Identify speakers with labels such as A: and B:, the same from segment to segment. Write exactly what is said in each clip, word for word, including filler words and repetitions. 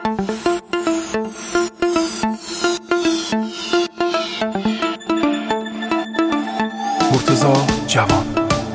A: مرتضی جوان.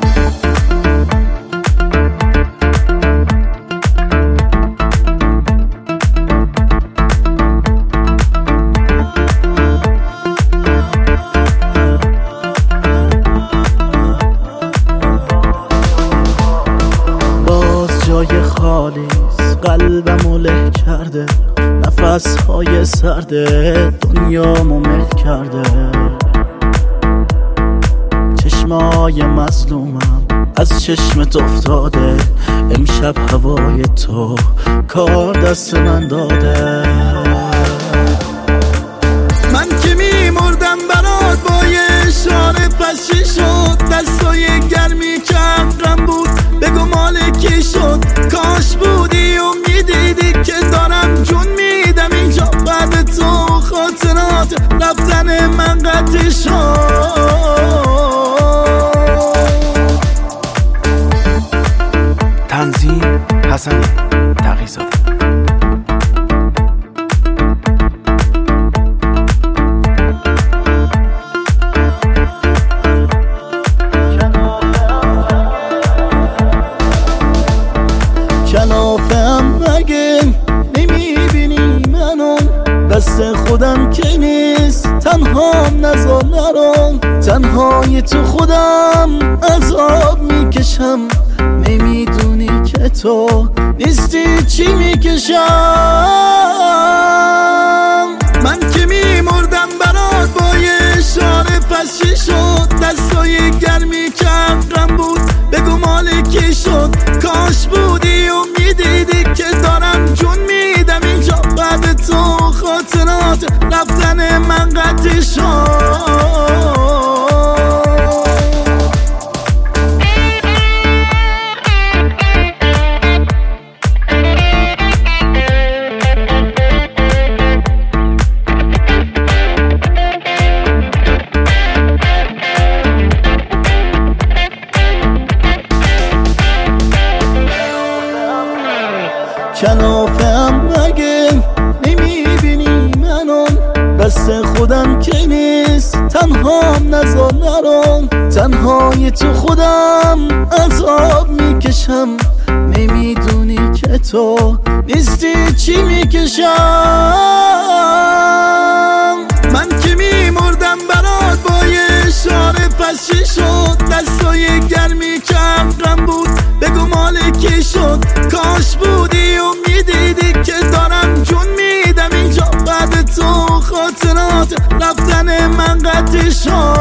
B: باز جای خالیست، قلبمو له کرده، نفسهای سرده دنیامو مل کرده. چشمای مظلومم از چشمت افتاده، امشب هوای تو کار دست من داده. من که میمردم برات با یه اشاره، پس چی شد؟ دستای گرمی که عقرم بود بگو مال کی شد؟ کاش بودی و میدیدی که دارم جون میدم اینجا بعد تو. خاطرات رفتن من قطع شد.
A: تنظیم حسن تقی‌زاده.
B: کلافم مگه نمیبینی منو؟ دست خودم که نیست تنهام نذار نرم. تنهای تو خودم عذاب میکشم، نمیدونی که تو نیستی چی میکشم. من که میمردم برات با یه اشاره، پس چی شد؟ دستای گرمی که عقرم بود بگو مال کی شد؟ کاش بودی و میدیدی که دارم جون میدم اینجا بعد تو. خاطرات رفتن من قطع شد. کلافم مگه نمیبینی منو؟ دست خودم که نیست تنهام نذار نرم. تنهای تو خودم عذاب میکشم، نمیدونی که تو نیستی چی میکشم. من که میمردم برات با یه اشاره، پس چی شد؟ دستای گرمی که عقرم بود بگو مال کی شد؟ کاش بودی و میدیدی که دارم جون میدم اینجا بعد تو. خاطرات رفتن من قطع شد.